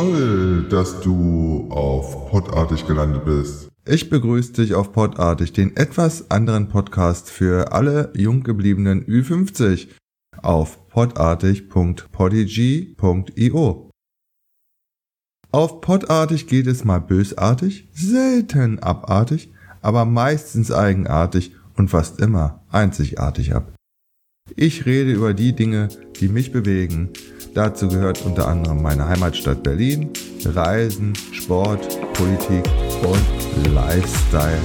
Toll, dass du auf Podartig gelandet bist. Ich begrüße dich auf Podartig, den etwas anderen Podcast für alle jung gebliebenen Ü50 auf podartig.podigy.io. Auf Podartig geht es mal bösartig, selten abartig, aber meistens eigenartig und fast immer einzigartig ab. Ich rede über die Dinge, die mich bewegen. Dazu gehört unter anderem meine Heimatstadt Berlin, Reisen, Sport, Politik und Lifestyle.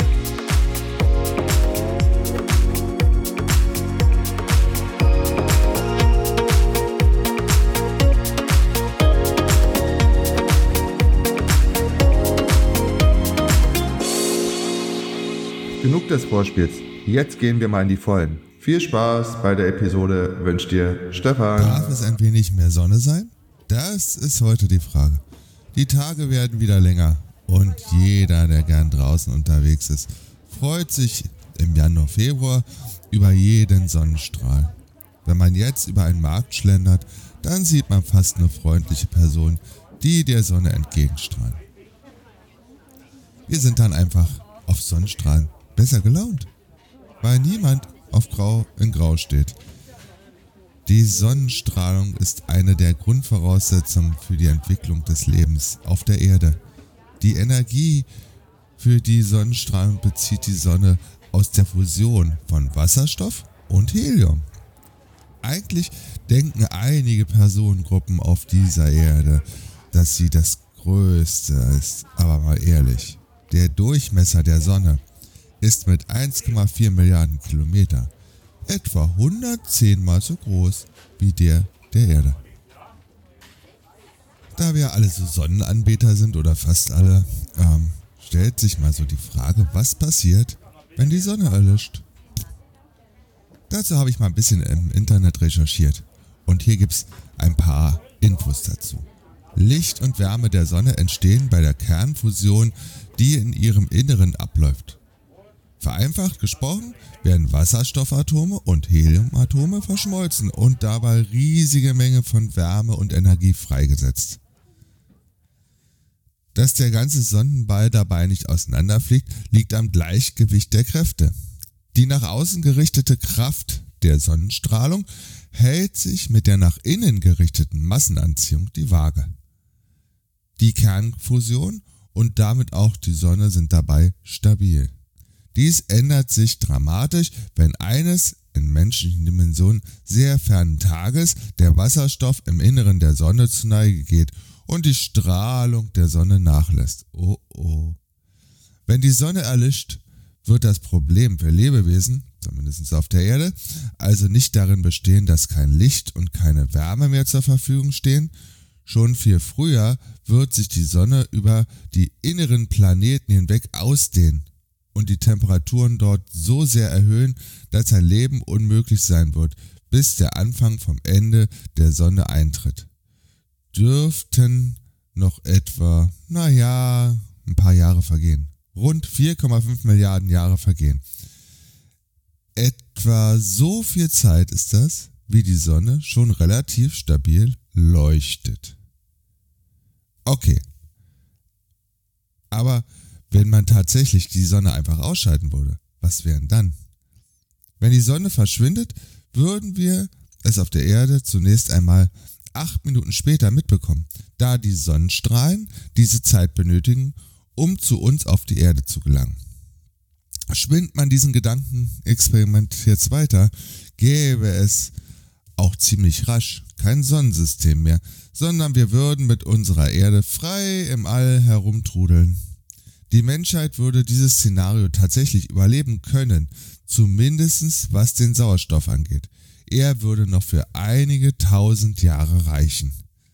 Genug des Vorspiels, jetzt gehen wir mal in die Vollen. Viel Spaß bei der Episode wünscht dir Stefan. Darf es ein wenig mehr Sonne sein? Das ist heute die Frage. Die Tage werden wieder länger und jeder, der gern draußen unterwegs ist, freut sich im Januar, Februar über jeden Sonnenstrahl. Wenn man jetzt über einen Markt schlendert, dann sieht man fast eine freundliche Person, die der Sonne entgegenstrahlen. Wir sind dann einfach auf Sonnenstrahlen besser gelaunt, weil niemand auf Grau in Grau steht. Die Sonnenstrahlung ist eine der Grundvoraussetzungen für die Entwicklung des Lebens auf der Erde. Die Energie für die Sonnenstrahlung bezieht die Sonne aus der Fusion von Wasserstoff und Helium. Eigentlich denken einige Personengruppen auf dieser Erde, dass sie das Größte ist, aber mal ehrlich, der Durchmesser der Sonne ist mit 1,4 Milliarden Kilometer etwa 110 Mal so groß wie der Erde. Da wir alle so Sonnenanbeter sind oder fast alle, stellt sich mal so die Frage, was passiert, wenn die Sonne erlischt? Dazu habe ich mal ein bisschen im Internet recherchiert und hier gibt's ein paar Infos dazu. Licht und Wärme der Sonne entstehen bei der Kernfusion, die in ihrem Inneren abläuft. Vereinfacht gesprochen werden Wasserstoffatome und Heliumatome verschmolzen und dabei riesige Menge von Wärme und Energie freigesetzt. Dass der ganze Sonnenball dabei nicht auseinanderfliegt, liegt am Gleichgewicht der Kräfte. Die nach außen gerichtete Kraft der Sonnenstrahlung hält sich mit der nach innen gerichteten Massenanziehung die Waage. Die Kernfusion und damit auch die Sonne sind dabei stabil. Dies ändert sich dramatisch, wenn eines in menschlichen Dimensionen sehr fernen Tages der Wasserstoff im Inneren der Sonne zu Neige geht und die Strahlung der Sonne nachlässt. Oh oh. Wenn die Sonne erlischt, wird das Problem für Lebewesen, zumindest auf der Erde, also nicht darin bestehen, dass kein Licht und keine Wärme mehr zur Verfügung stehen. Schon viel früher wird sich die Sonne über die inneren Planeten hinweg ausdehnen und die Temperaturen dort so sehr erhöhen, dass ein Leben unmöglich sein wird, bis der Anfang vom Ende der Sonne eintritt. Dürften noch etwa, ein paar Jahre vergehen. Rund 4,5 Milliarden Jahre vergehen. Etwa so viel Zeit ist das, wie die Sonne schon relativ stabil leuchtet. Okay. Aber wenn man tatsächlich die Sonne einfach ausschalten würde, was wären dann? Wenn die Sonne verschwindet, würden wir es auf der Erde zunächst einmal 8 Minuten später mitbekommen, da die Sonnenstrahlen diese Zeit benötigen, um zu uns auf die Erde zu gelangen. Spinnt man diesen Gedankenexperiment jetzt weiter, gäbe es auch ziemlich rasch kein Sonnensystem mehr, sondern wir würden mit unserer Erde frei im All herumtrudeln. Die Menschheit würde dieses Szenario tatsächlich überleben können, zumindest was den Sauerstoff angeht. Er würde noch für einige tausend Jahre reichen.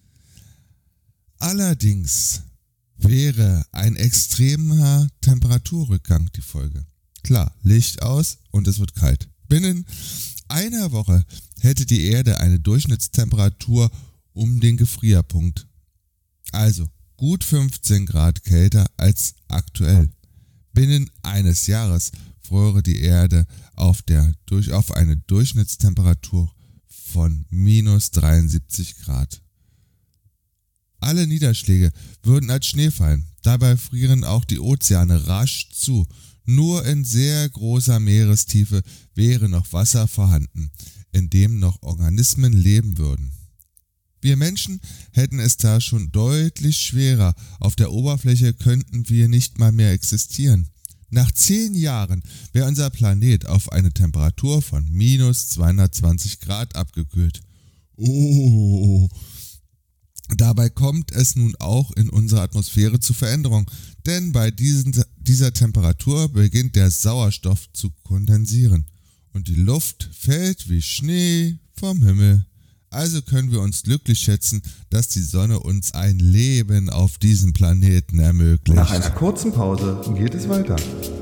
Allerdings wäre ein extremer Temperaturrückgang die Folge. Klar, Licht aus und es wird kalt. Binnen einer Woche hätte die Erde eine Durchschnittstemperatur um den Gefrierpunkt. Also gut 15 Grad kälter als aktuell. Binnen eines Jahres fröre die Erde auf eine Durchschnittstemperatur von minus 73 Grad. Alle Niederschläge würden als Schnee fallen. Dabei frieren auch die Ozeane rasch zu. Nur in sehr großer Meerestiefe wäre noch Wasser vorhanden, in dem noch Organismen leben würden. Wir Menschen hätten es da schon deutlich schwerer. Auf der Oberfläche könnten wir nicht mal mehr existieren. Nach 10 Jahren wäre unser Planet auf eine Temperatur von minus 220 Grad abgekühlt. Oh! Dabei kommt es nun auch in unserer Atmosphäre zu Veränderungen, denn bei dieser Temperatur beginnt der Sauerstoff zu kondensieren und die Luft fällt wie Schnee vom Himmel. Also können wir uns glücklich schätzen, dass die Sonne uns ein Leben auf diesem Planeten ermöglicht. Nach einer kurzen Pause geht es weiter.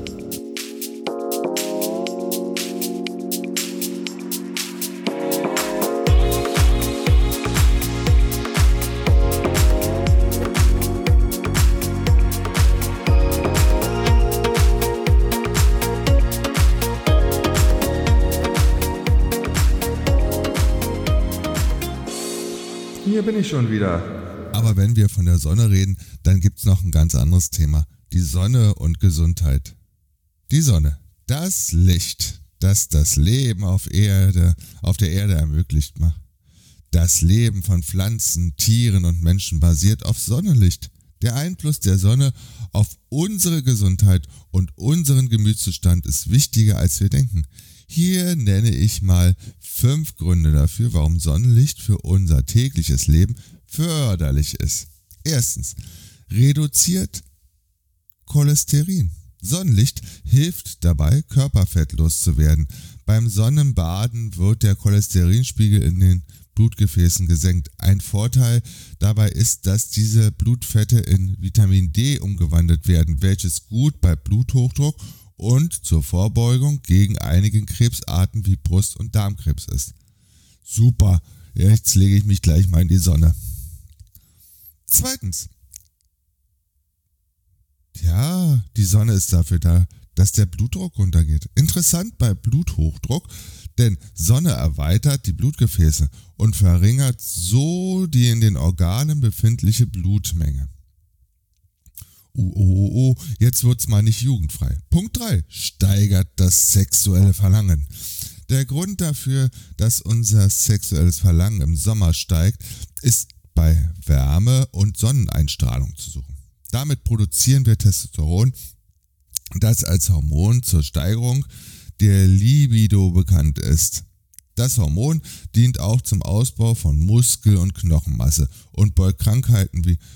Hier bin ich schon wieder. Aber wenn wir von der Sonne reden, dann gibt's noch ein ganz anderes Thema. Die Sonne und Gesundheit. Die Sonne, das Licht, das das Leben auf der Erde ermöglicht macht. Das Leben von Pflanzen, Tieren und Menschen basiert auf Sonnenlicht. Der Einfluss der Sonne auf unsere Gesundheit und unseren Gemütszustand ist wichtiger, als wir denken. Hier nenne ich mal 5 Gründe dafür, warum Sonnenlicht für unser tägliches Leben förderlich ist. Erstens, reduziert Cholesterin. Sonnenlicht hilft dabei, körperfettlos zu werden. Beim Sonnenbaden wird der Cholesterinspiegel in den Blutgefäßen gesenkt. Ein Vorteil dabei ist, dass diese Blutfette in Vitamin D umgewandelt werden, welches gut bei Bluthochdruck und zur Vorbeugung gegen einige Krebsarten wie Brust- und Darmkrebs ist. Super, jetzt lege ich mich gleich mal in die Sonne. Zweitens. Ja, die Sonne ist dafür da, dass der Blutdruck runtergeht. Interessant bei Bluthochdruck, denn Sonne erweitert die Blutgefäße und verringert so die in den Organen befindliche Blutmenge. Jetzt wird's mal nicht jugendfrei. Punkt 3. Steigert das sexuelle Verlangen. Der Grund dafür, dass unser sexuelles Verlangen im Sommer steigt, ist bei Wärme und Sonneneinstrahlung zu suchen. Damit produzieren wir Testosteron, das als Hormon zur Steigerung der Libido bekannt ist. Das Hormon dient auch zum Ausbau von Muskel- und Knochenmasse und beugt Krankheiten wie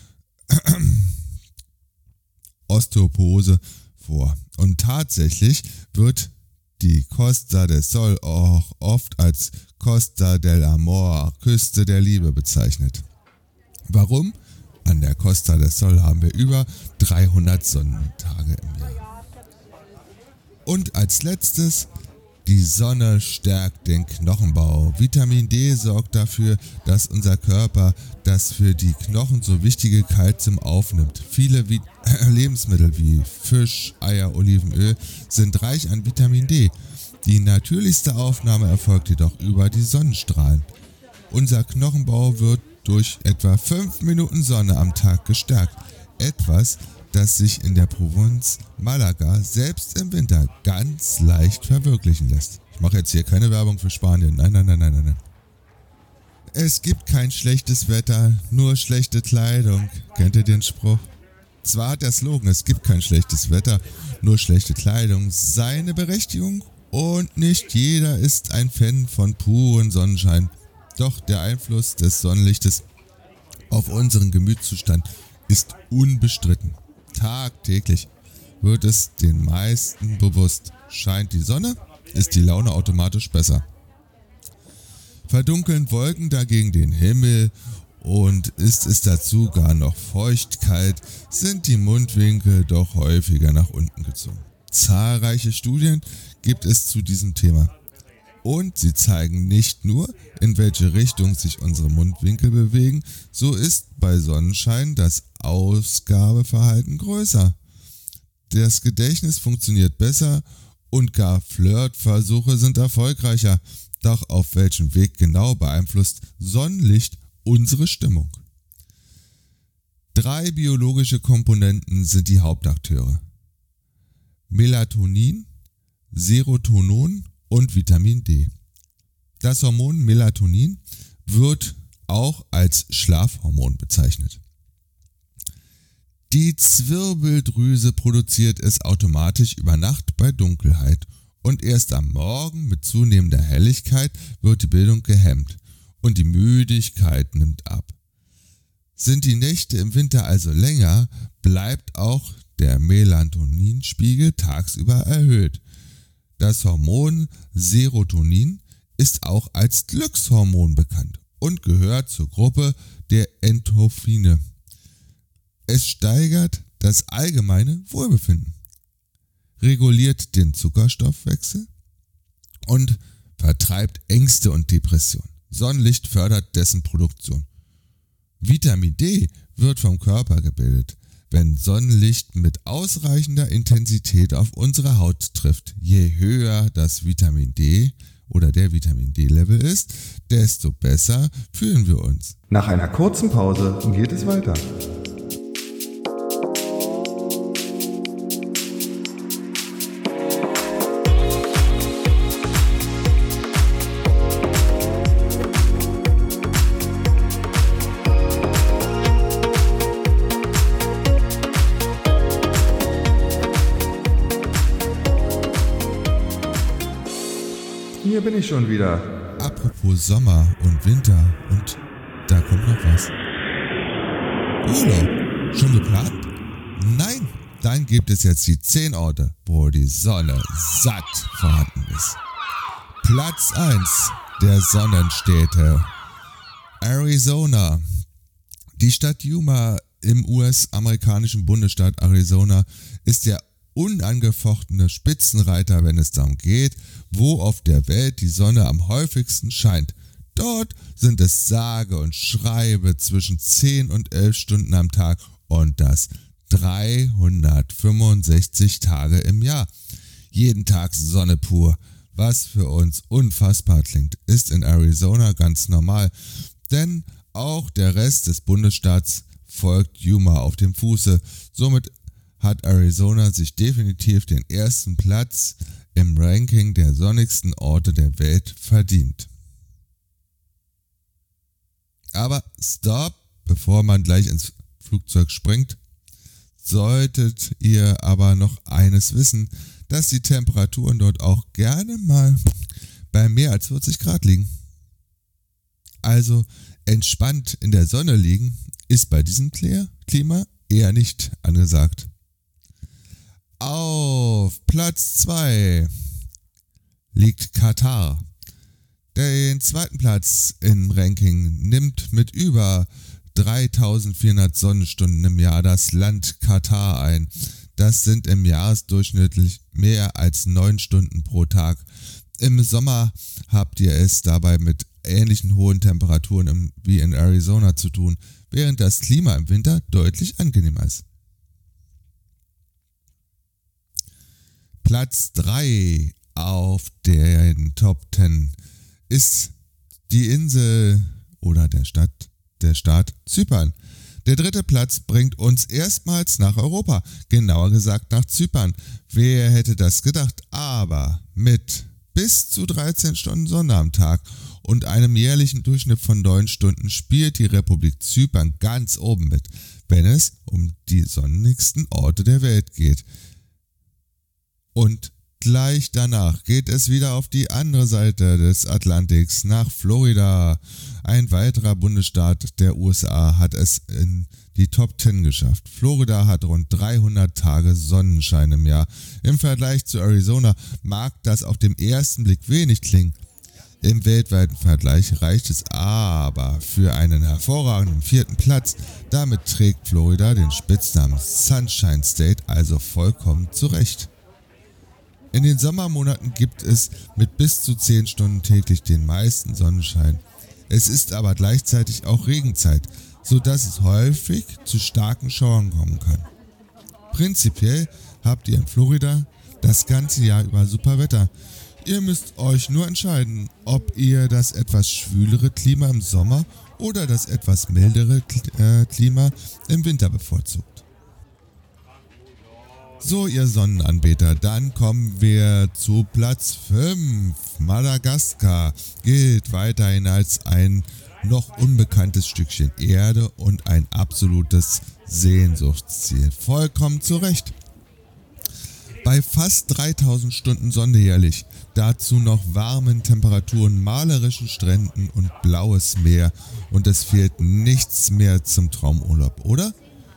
Osteoporose vor. Und tatsächlich wird die Costa del Sol auch oft als Costa del Amor, Küste der Liebe bezeichnet. Warum? An der Costa del Sol haben wir über 300 Sonnentage im Jahr. Und als letztes, die Sonne stärkt den Knochenbau. Vitamin D sorgt dafür, dass unser Körper das für die Knochen so wichtige Kalzium aufnimmt. Viele Lebensmittel wie Fisch, Eier, Olivenöl sind reich an Vitamin D. Die natürlichste Aufnahme erfolgt jedoch über die Sonnenstrahlen. Unser Knochenbau wird durch etwa 5 Minuten Sonne am Tag gestärkt. Etwas, das sich in der Provinz Malaga selbst im Winter ganz leicht verwirklichen lässt. Ich mache jetzt hier keine Werbung für Spanien. Nein. Es gibt kein schlechtes Wetter, nur schlechte Kleidung. Kennt ihr den Spruch? Zwar hat der Slogan, es gibt kein schlechtes Wetter, nur schlechte Kleidung, seine Berechtigung und nicht jeder ist ein Fan von puren Sonnenschein. Doch der Einfluss des Sonnenlichtes auf unseren Gemütszustand ist unbestritten. Tagtäglich wird es den meisten bewusst. Scheint die Sonne, ist die Laune automatisch besser. Verdunkeln Wolken dagegen den Himmel und ist es dazu gar noch feuchtkalt, sind die Mundwinkel doch häufiger nach unten gezogen. Zahlreiche Studien gibt es zu diesem Thema. Und sie zeigen nicht nur, in welche Richtung sich unsere Mundwinkel bewegen, so ist bei Sonnenschein das Ausgabeverhalten größer. Das Gedächtnis funktioniert besser und gar Flirtversuche sind erfolgreicher. Doch auf welchem Weg genau beeinflusst Sonnenlicht unsere Stimmung? 3 biologische Komponenten sind die Hauptakteure: Melatonin, Serotonin und Vitamin D. Das Hormon Melatonin wird auch als Schlafhormon bezeichnet. Die Zwirbeldrüse produziert es automatisch über Nacht bei Dunkelheit und erst am Morgen mit zunehmender Helligkeit wird die Bildung gehemmt und die Müdigkeit nimmt ab. Sind die Nächte im Winter also länger, bleibt auch der Melatoninspiegel tagsüber erhöht. Das Hormon Serotonin ist auch als Glückshormon bekannt und gehört zur Gruppe der Endorphine. Es steigert das allgemeine Wohlbefinden, reguliert den Zuckerstoffwechsel und vertreibt Ängste und Depressionen. Sonnenlicht fördert dessen Produktion. Vitamin D wird vom Körper gebildet, wenn Sonnenlicht mit ausreichender Intensität auf unsere Haut trifft. Je höher das Vitamin D oder der Vitamin D-Level ist, desto besser fühlen wir uns. Nach einer kurzen Pause geht es weiter. Hier bin ich schon wieder. Apropos Sommer und Winter und da kommt noch was. Urlaub. Schon geplant? Nein, dann gibt es jetzt die 10 Orte, wo die Sonne satt vorhanden ist. Platz 1 der Sonnenstädte. Arizona. Die Stadt Yuma im US-amerikanischen Bundesstaat Arizona ist der unangefochtene Spitzenreiter, wenn es darum geht, wo auf der Welt die Sonne am häufigsten scheint. Dort sind es sage und schreibe zwischen 10 und 11 Stunden am Tag und das 365 Tage im Jahr. Jeden Tag Sonne pur. Was für uns unfassbar klingt, ist in Arizona ganz normal, denn auch der Rest des Bundesstaats folgt Yuma auf dem Fuße. Somit hat Arizona sich definitiv den ersten Platz im Ranking der sonnigsten Orte der Welt verdient. Aber stopp, bevor man gleich ins Flugzeug springt, solltet ihr aber noch eines wissen, dass die Temperaturen dort auch gerne mal bei mehr als 40 Grad liegen. Also entspannt in der Sonne liegen ist bei diesem Klima eher nicht angesagt. Auf Platz 2 liegt Katar. Den zweiten Platz im Ranking nimmt mit über 3400 Sonnenstunden im Jahr das Land Katar ein. Das sind im Jahresdurchschnittlich mehr als 9 Stunden pro Tag. Im Sommer habt ihr es dabei mit ähnlichen hohen Temperaturen wie in Arizona zu tun, während das Klima im Winter deutlich angenehmer ist. Platz 3 auf den Top 10 ist die Insel oder der Staat Zypern. Der dritte Platz bringt uns erstmals nach Europa, genauer gesagt nach Zypern. Wer hätte das gedacht? Aber mit bis zu 13 Stunden Sonne am Tag und einem jährlichen Durchschnitt von 9 Stunden spielt die Republik Zypern ganz oben mit, wenn es um die sonnigsten Orte der Welt geht. Und gleich danach geht es wieder auf die andere Seite des Atlantiks, nach Florida. Ein weiterer Bundesstaat der USA hat es in die Top 10 geschafft. Florida hat rund 300 Tage Sonnenschein im Jahr. Im Vergleich zu Arizona mag das auf den ersten Blick wenig klingen. Im weltweiten Vergleich reicht es aber für einen hervorragenden 4. Platz. Damit trägt Florida den Spitznamen Sunshine State also vollkommen zurecht. In den Sommermonaten gibt es mit bis zu 10 Stunden täglich den meisten Sonnenschein. Es ist aber gleichzeitig auch Regenzeit, sodass es häufig zu starken Schauern kommen kann. Prinzipiell habt ihr in Florida das ganze Jahr über super Wetter. Ihr müsst euch nur entscheiden, ob ihr das etwas schwülere Klima im Sommer oder das etwas mildere Klima im Winter bevorzugt. So, ihr Sonnenanbeter, dann kommen wir zu Platz 5. Madagaskar gilt weiterhin als ein noch unbekanntes Stückchen Erde und ein absolutes Sehnsuchtsziel. Vollkommen zu Recht. Bei fast 3000 Stunden Sonne jährlich, dazu noch warmen Temperaturen, malerischen Stränden und blaues Meer und es fehlt nichts mehr zum Traumurlaub, oder?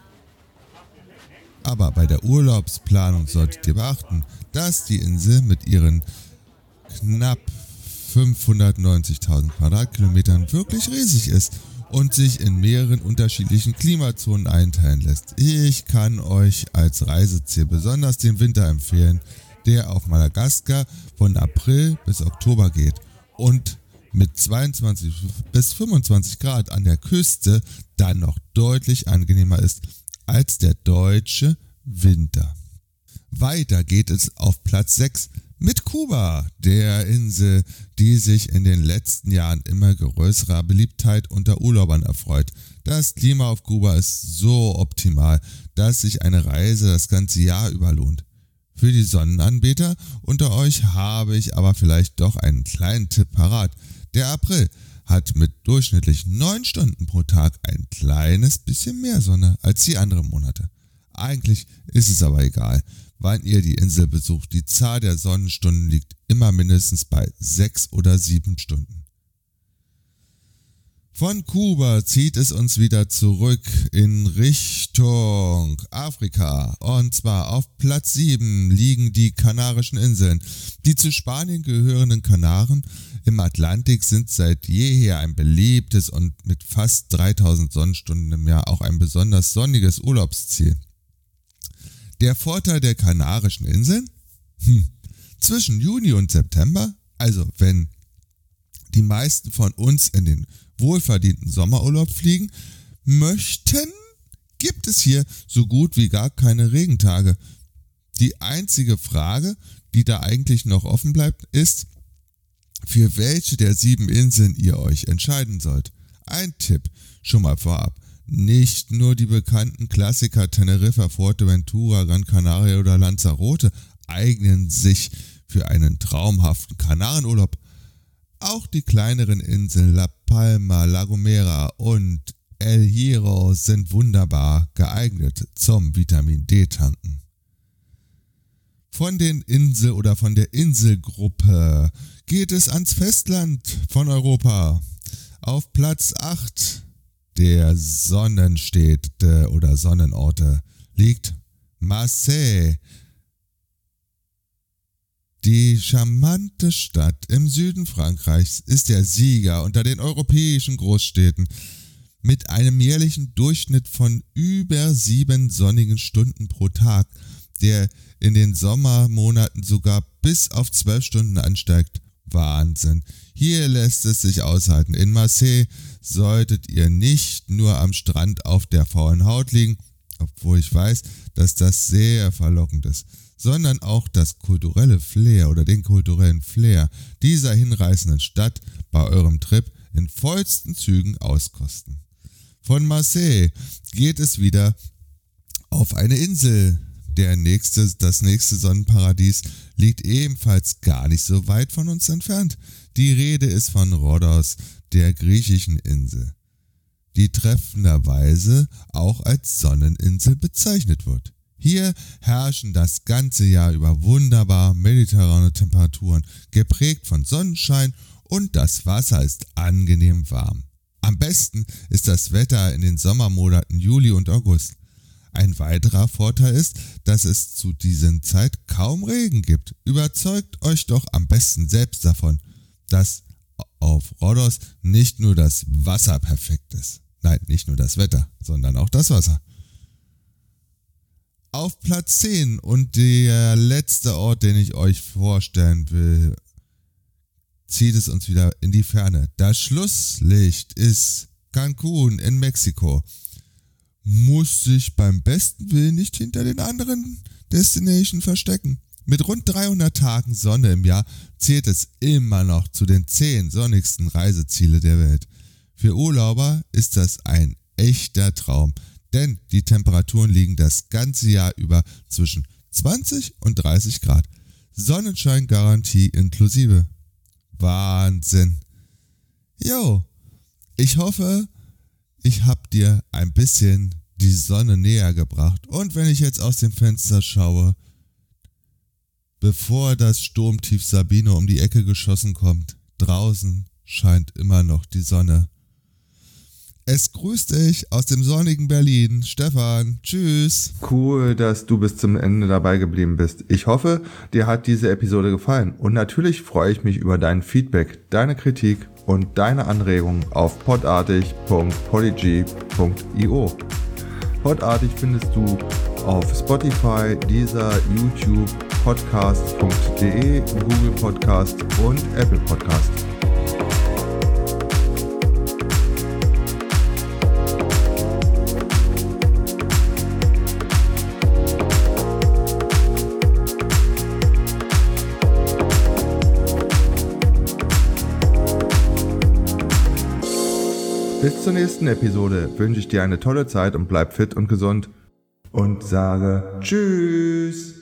Aber bei der Urlaubsplanung solltet ihr beachten, dass die Insel mit ihren knapp 590.000 Quadratkilometern wirklich riesig ist und sich in mehreren unterschiedlichen Klimazonen einteilen lässt. Ich kann euch als Reiseziel besonders den Winter empfehlen, der auf Madagaskar von April bis Oktober geht und mit 22 bis 25 Grad an der Küste dann noch deutlich angenehmer ist als der deutsche Winter. Weiter geht es auf Platz 6 mit Kuba, der Insel, die sich in den letzten Jahren immer größerer Beliebtheit unter Urlaubern erfreut. Das Klima auf Kuba ist so optimal, dass sich eine Reise das ganze Jahr über lohnt. Für die Sonnenanbeter unter euch habe ich aber vielleicht doch einen kleinen Tipp parat. Der April hat mit durchschnittlich 9 Stunden pro Tag ein kleines bisschen mehr Sonne als die anderen Monate. Eigentlich ist es aber egal, wann ihr die Insel besucht. Die Zahl der Sonnenstunden liegt immer mindestens bei 6 oder 7 Stunden. Von Kuba zieht es uns wieder zurück in Richtung Afrika. Und zwar auf Platz 7 liegen die Kanarischen Inseln. Die zu Spanien gehörenden Kanaren im Atlantik sind seit jeher ein beliebtes und mit fast 3000 Sonnenstunden im Jahr auch ein besonders sonniges Urlaubsziel. Der Vorteil der Kanarischen Inseln? Zwischen Juni und September, also wenn die meisten von uns in den wohlverdienten Sommerurlaub fliegen möchten, gibt es hier so gut wie gar keine Regentage. Die einzige Frage, die da eigentlich noch offen bleibt, ist, für welche der 7 Inseln ihr euch entscheiden sollt. Ein Tipp schon mal vorab. Nicht nur die bekannten Klassiker Teneriffa, Fuerteventura, Gran Canaria oder Lanzarote eignen sich für einen traumhaften Kanarenurlaub. Auch die kleineren Inseln La Palma, La Gomera und El Hierro sind wunderbar geeignet zum Vitamin D-Tanken. Von der Inselgruppe geht es ans Festland von Europa. Auf Platz 8 der Sonnenstädte oder Sonnenorte liegt Marseille. Die charmante Stadt im Süden Frankreichs ist der Sieger unter den europäischen Großstädten. Mit einem jährlichen Durchschnitt von über 7 sonnigen Stunden pro Tag, der in den Sommermonaten sogar bis auf 12 Stunden ansteigt. Wahnsinn. Hier lässt es sich aushalten. In Marseille solltet ihr nicht nur am Strand auf der faulen Haut liegen, obwohl ich weiß, dass das sehr verlockend ist, sondern auch das kulturelle Flair oder den kulturellen Flair dieser hinreißenden Stadt bei eurem Trip in vollsten Zügen auskosten. Von Marseille geht es wieder auf eine Insel. Das nächste Sonnenparadies liegt ebenfalls gar nicht so weit von uns entfernt. Die Rede ist von Rhodos, der griechischen Insel, die treffenderweise auch als Sonneninsel bezeichnet wird. Hier herrschen das ganze Jahr über wunderbar mediterrane Temperaturen, geprägt von Sonnenschein und das Wasser ist angenehm warm. Am besten ist das Wetter in den Sommermonaten Juli und August. Ein weiterer Vorteil ist, dass es zu dieser Zeit kaum Regen gibt. Überzeugt euch doch am besten selbst davon, dass auf Rhodos nicht nur das Wasser perfekt ist. Nein, nicht nur das Wetter, sondern auch das Wasser. Auf Platz 10 und der letzte Ort, den ich euch vorstellen will, zieht es uns wieder in die Ferne. Das Schlusslicht ist Cancun in Mexiko. Muss sich beim besten Willen nicht hinter den anderen Destinations verstecken. Mit rund 300 Tagen Sonne im Jahr zählt es immer noch zu den 10 sonnigsten Reiseziele der Welt. Für Urlauber ist das ein echter Traum, denn die Temperaturen liegen das ganze Jahr über zwischen 20 und 30 Grad. Sonnenscheingarantie inklusive. Wahnsinn. Jo, ich hoffe, ich habe dir ein bisschen die Sonne näher gebracht. Und wenn ich jetzt aus dem Fenster schaue, bevor das Sturmtief Sabine um die Ecke geschossen kommt, draußen scheint immer noch die Sonne. Es grüßt dich aus dem sonnigen Berlin, Stefan. Tschüss. Cool, dass du bis zum Ende dabei geblieben bist. Ich hoffe, dir hat diese Episode gefallen. Und natürlich freue ich mich über dein Feedback, deine Kritik und deine Anregungen auf podartig.polyg.io. Podartig findest du auf Spotify, Deezer, YouTube, podcast.de, Google Podcast und Apple Podcast. Bis zur nächsten Episode wünsche ich dir eine tolle Zeit und bleib fit und gesund und sage Tschüss.